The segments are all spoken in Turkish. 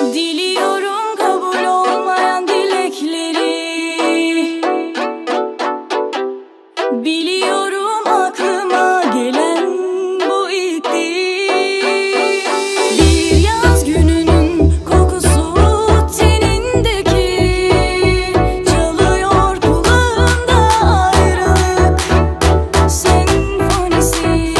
Diliyorum kabul olmayan dilekleri. Biliyorum aklıma gelen bu ilk değil. Bir yaz gününün kokusu tenindeki, çalıyor kulağımda ayrılık senfonisi.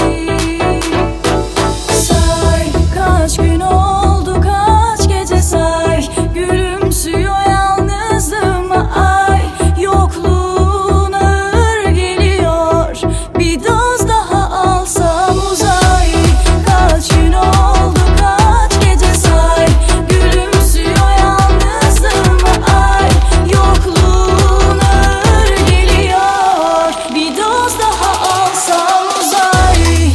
Say kaç gün oldu, kaç gece say, gülümsüyor yalnızlığıma ay. Yokluğun ağır geliyor, bir doz daha alsam uzay. Kaç gün oldu, kaç gece say, gülümsüyor yalnızlığıma ay. Yokluğun ağır geliyor, bir doz daha alsam uzay.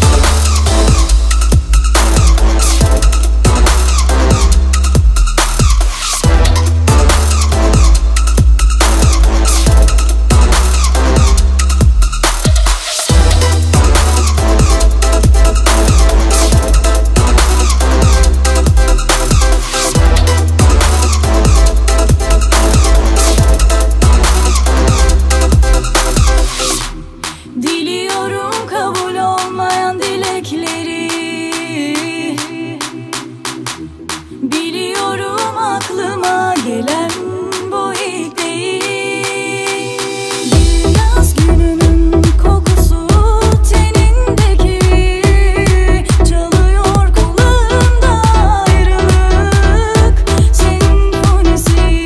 Diliyorum kabul olmayan dilekleri. Biliyorum aklıma gelen bu ilk değil. Bir yaz gününün kokusu tenindeki, çalıyor kulağımda ayrılık senfonisi.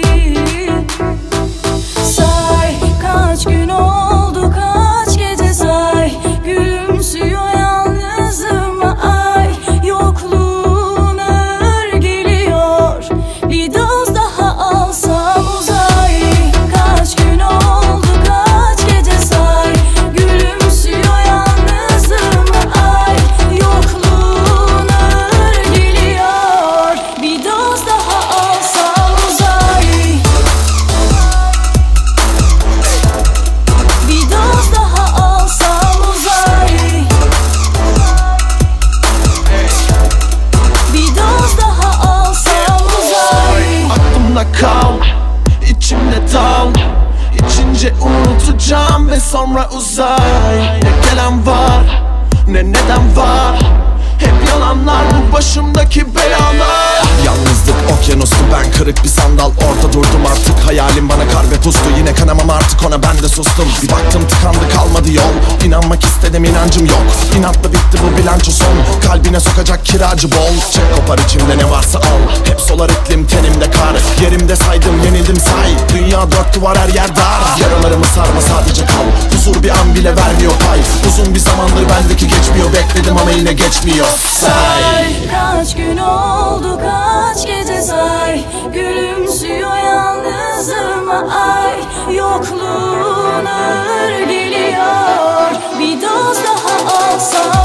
Say kaç gün oldu, kaç gece say, gülümsüyor yalnızlığıma ay. Yokluğun ağır geliyor, bir doz daha alsam uzay. Kaç gün oldu, kaç gece say, gülümsüyor yalnızlığıma ay. Yokluğun ağır geliyor, bir doz daha alsam uzay. Bir doz daha alsam uzay. Bir doz daha alsam uzay. Aklımda kal, içimde dal, İçince unutacağım ve sonra uzay. Ne gelen var, ne neden var, hep yalanlar bu başımdaki belalar. Yalnızlık okyanustu, ben kırık bir sandal, orada durdum artık. Hayalim bana kar ve pustu, yine kanamam artık ona, ben de sustum. Bir baktım tıkandı, kalmadı yol, İnanmak istedim, inancım yok. İnatla bitti bu bilanço son, kalbine sokacak kiracı bol. Çek kopar içimde ne varsa al, hep solar iklim tenimde kar. Yerimde saydım, yenildim say, dünya dört duvar her yer dar. Yaralarımı sarma, sadece kal, huzur bir an bile vermiyor pay. Uzun bir zamandır bendeki geçmiyor, bekledim ama yine geçmiyor. Say kaç gün oldu, kaç gece say, gülümsüyor yalnızlığıma ay. Yokluğun ağır geliyor, bir doz daha alsam